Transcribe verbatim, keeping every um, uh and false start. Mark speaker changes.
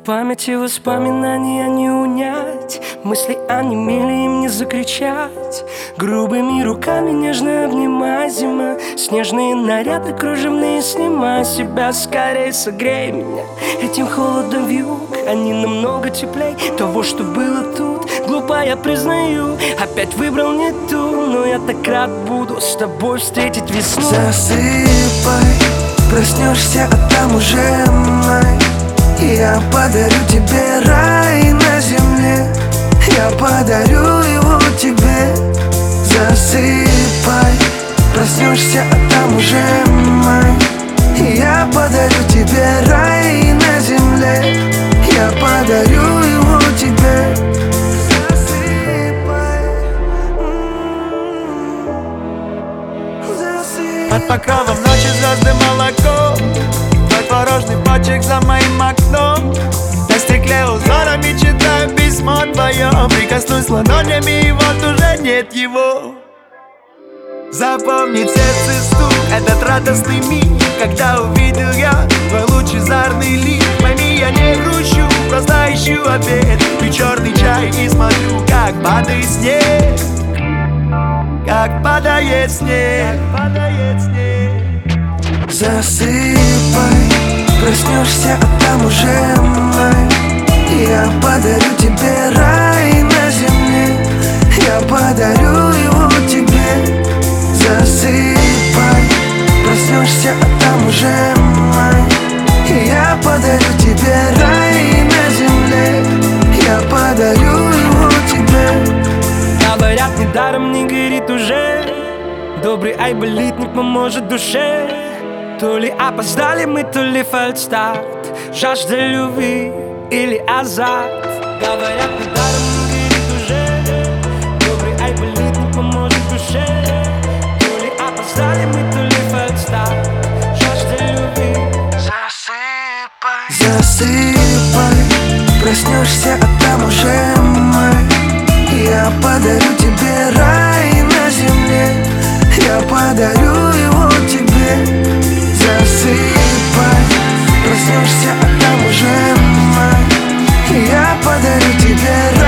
Speaker 1: памяти воспоминания не унять, мысли онемели, им не закричать. Грубыми руками нежно обнимай, зима. Снежные наряды кружевные снимай. Себя скорее согрей меня этим холодом вьюг. Они намного теплей того, что было тут. Глупо я признаю, опять выбрал не ту. Но я так рад буду с тобой встретить весну.
Speaker 2: Засыпай, проснешься, а там уже май. Я подарю тебе рай на земле. Я подарю его тебе. Засыпай, проснешься, а там уже май. Я подарю тебе рай на земле. Я подарю его тебе. Засыпай, засыпай.
Speaker 3: Под покровом ночи звезды молоко. Твой творожный почек за моим окном. На стекле узорами читаю письмо твое. Прикоснусь ладонями, и вот уже нет его. Запомнит сердце стук, этот радостный миг, когда увидел я твой лучезарный лик. Пойми, я не грущу, просто ищу ответ. Пью черный чай и смотрю, как падает снег. Как падает снег, падает снег.
Speaker 2: Засыпай, проснешься, а там уже май. Я подарю тебе рай на земле. Я подарю его тебе. Засыпай, проснешься, а там уже май. Я подарю тебе рай на земле. Я подарю его тебе.
Speaker 1: Говорят, недаром не горит уже. Добрый айболит не поможет душе. То ли опоздали мы, то ли фальстарт. Жажда любви или азарт. Говорят, недаром не горит уже. Добрый айболит не поможет душе. То ли опоздали мы, то ли фальстарт. Жажда любви.
Speaker 2: Засыпай, засыпай, проснешься, а там уже май. Я подарю тебе рай на земле. Я подарю его тебе. Засыпай, проснешься, а там уже май. Я подарю тебе рай.